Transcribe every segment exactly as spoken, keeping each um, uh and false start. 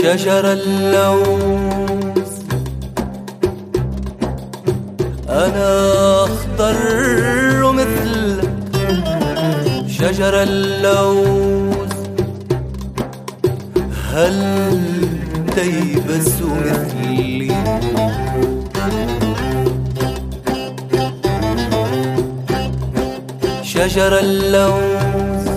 شجر اللوز أنا أخضر مثلك، شجر اللوز هل تيبس مثلي؟ شجر اللوز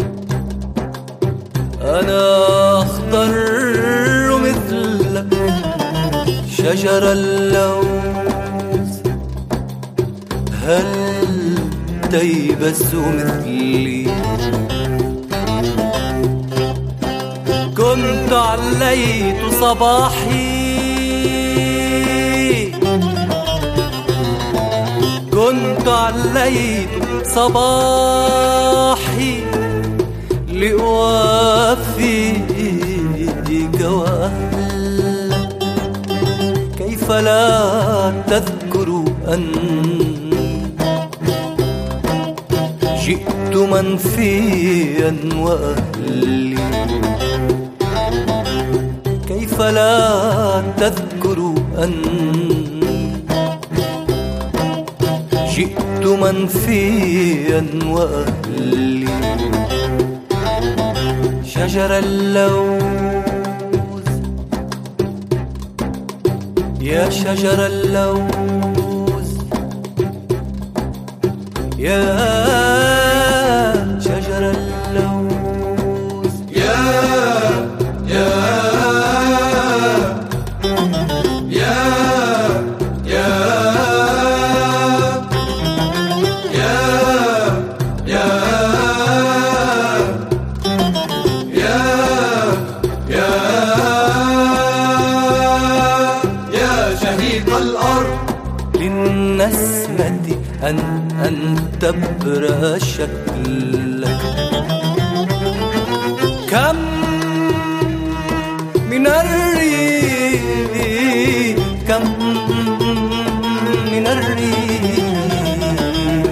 أنا أخضر مثلك، شجر اللوز هل تيبس مثلي؟ كنت عليت صباحي، كنت عليت صباحي لأوافيك وأهلك. كيف لا تذكر أن جئت منفيا وأهلي؟ كيف لا تذكر أن جئت منفيا وأهلي؟ شجر اللوز يا شجر اللوز، يا شجر اللوز، يا يا يا يا يا يا يا يا شهيد الأرض. للنسمة أن أن تبرى شكلك، كم من الريح، كم من الريح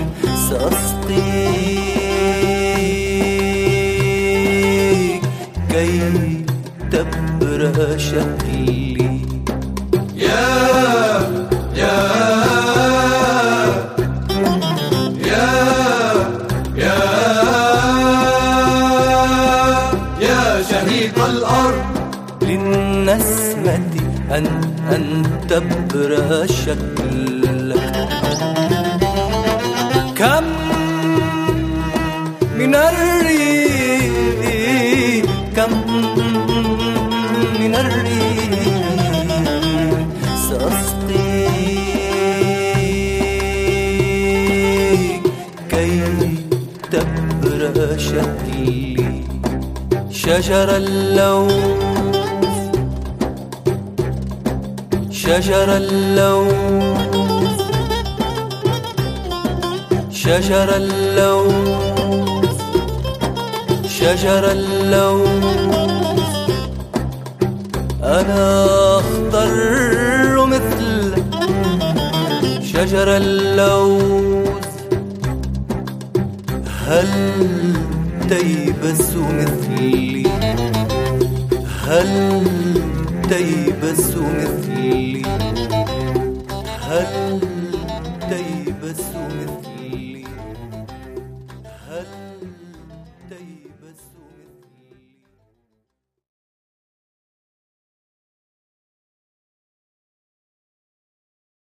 سأسقيك كي تبرى شكلي. يا يا يا يا يا شهيد الأرض. للنسمة أن أن تبرى شكلك، كم من الريح، كم من الريح سأسقيك كي تبرى شكلي. شجر اللوز، شجر اللوز، شجر اللوز، شجر اللوز أنا أخضر مثلك، شجر اللوز هل تيبس مثلي؟ هل تيبس مثلي؟ هل تيبس مثلي؟